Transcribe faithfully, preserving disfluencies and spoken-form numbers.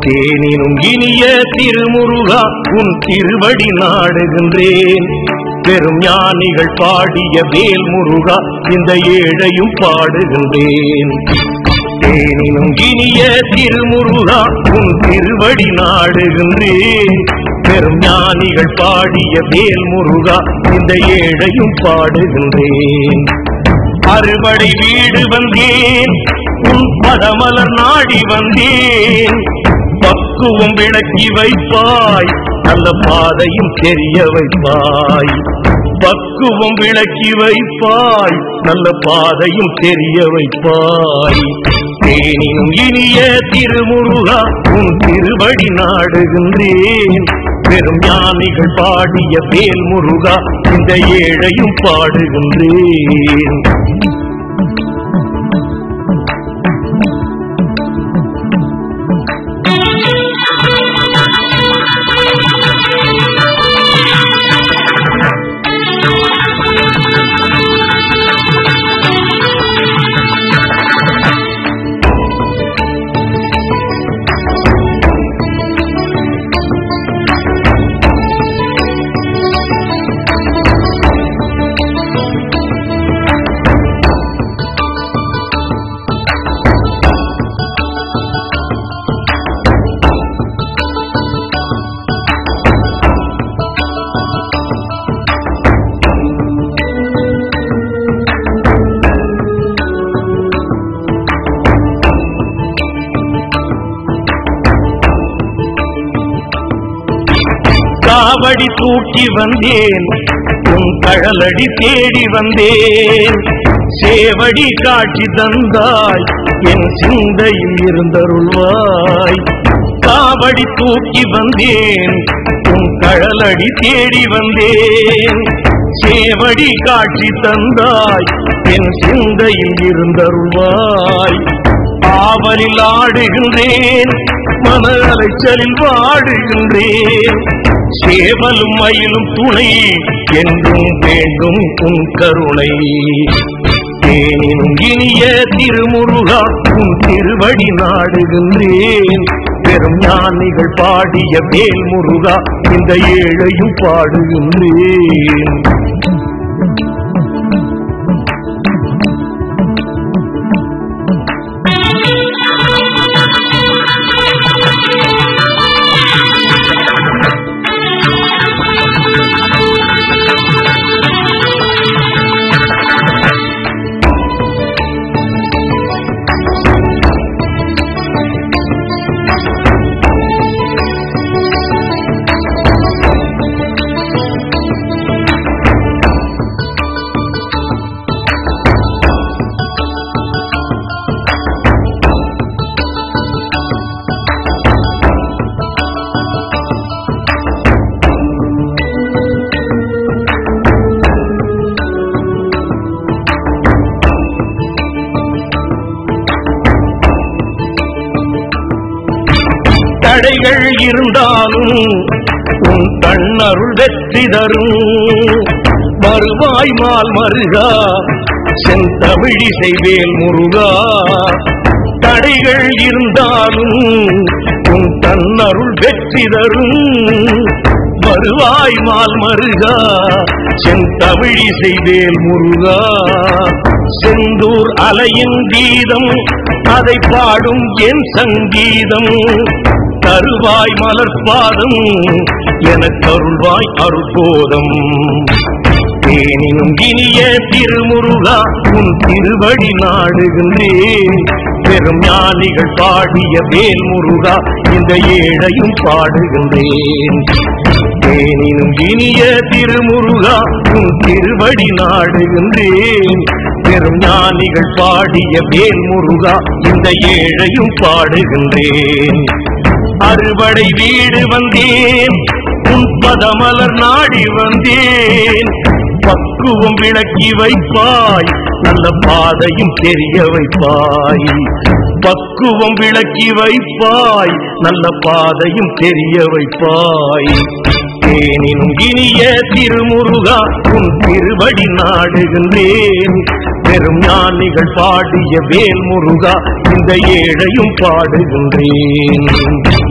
தேனினும் இனிய திருமுருகா உன் திருவடி நாடுகின்றேன். பெரும் ஞானிகள் பாடிய வேல் முருகா இந்த ஏழையும் பாடுகின்றேன். தேனினும் இனிய திருமுருகா உன் திருவடி நாடுகின்றேன். பெரும் ஞானிகள் பாடிய வேல் முருகா இந்த ஏழையும் பாடுகின்றேன். அறுபடை வீடு வந்தேன் உன் பதமலர் நாடி வந்தேன். பக்குவம் விளக்கி வைப்பாய் நல்ல பாதையும் தெரிய வைப்பாய். பக்குவம் விளக்கி வைப்பாய் நல்ல பாதையும் தெரிய வைப்பாய். தேனினும் இனிய திருமுருகா உன் திருவடி நாடுகின்றேன். பெரும் ஞானிகள் பாடிய வேல் முருகா இந்த ஏழையும் பாடுகின்றேன். காவடி தூக்கி வந்தேன் உன் கழலடி தேடி வந்தேன். சேவடி காட்சி தந்தாய் என் சிந்தையில் இருந்தருள்வாய். காவடி தூக்கி வந்தேன் உன் கழலடி தேடி வந்தேன். சேவடி காட்சி தந்தாய் என் சிந்தையில் இருந்தருள்வாய். ஆவலில் ஆடுகின்றேன் மன அலைச்சலில் வாடுகின்றேன். சேவலும் மயிலும் துணை என்றும் வேண்டும் உன் கருணை. தேனினும் இனிய திருமுருகா உன் திருவடி நாடுகின்றேன். பெரும் ஞானிகள் பாடிய வேல் முருகா இந்த ஏழையும் பாடுகின்றேன். தடைகள் இருந்தாலும் உன் தன்னருள் வெற்றி தரும். வருவாய் மால் மருகா செந்தமிழிசை வேல் முருகா. தடைகள் இருந்தாலும் உன் தன்னருள் வெற்றி தரும். வருவாய் மால் மருகா செந்தமிழிசை வேல் முருகா. செந்தூர் அலையின் கீதம் அதை பாடும் என் சங்கீதம். தருவாய் மலர்பாதம் எனக்கு அருள்வாய் அருள்போதம். தேனினும் இனிய திருமுருகா உன் திருவடி நாடுகின்றேன். பெரும் ஞானிகள் பாடிய வேல் முருகா இந்த ஏழையும் பாடுகின்றேன். தேனினும் இனிய திருமுருகா உன் திருவடி நாடுகின்றேன். பெரும் ஞானிகள் பாடிய வேல் முருகா இந்த ஏழையும் பாடுகின்றேன். அறுபடை வீடு வந்தேன் உன் பதமலர் நாடி வந்தேன். பக்குவம் விளக்கி வைப்பாய் நல்ல பாதையும் தெரிய வைப்பாய். பக்குவம் விளக்கி வைப்பாய் நல்ல பாதையும் தெரிய வைப்பாய். தேனினும் இனிய திருமுருகா உன் திருவடி நாடுகின்றேன். பெரும் ஞானிகள் பாடிய வேல் முருகா இந்த ஏழையும் பாடுகின்றேன்.